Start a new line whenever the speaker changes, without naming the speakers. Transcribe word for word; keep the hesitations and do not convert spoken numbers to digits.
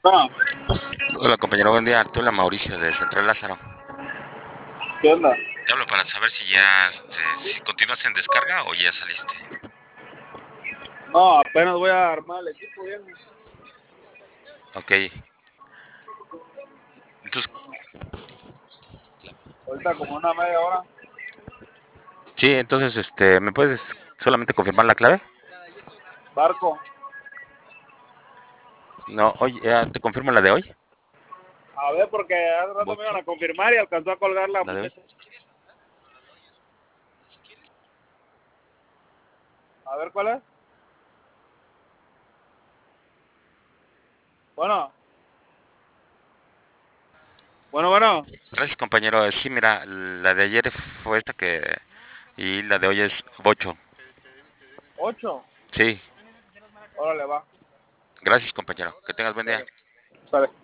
No,
Hola compañero, buen día. Tú, la Mauricio de Central Lázaro.
¿qué onda?
Te hablo para saber si ya, este, si continúas en descarga o ya saliste.
No, apenas voy a armar el equipo, viejo.
Ok. Entonces,
Ahorita como una media hora.
sí, entonces, este, ¿me puedes solamente confirmar la clave?
Barco.
No, oye, ya te confirmo la de hoy.
A ver, porque hace rato me iban
Bocho,
a confirmar y alcanzó a colgar la
la de hoy.
muchacha. A ver, ¿cuál es? Bueno, bueno, bueno.
Gracias, compañero. Sí, mira, la de ayer fue esta que y la de hoy es Bocho.
Ocho.
Sí,
Órale, va.
gracias, compañero. Que tengas buen día.
Sale.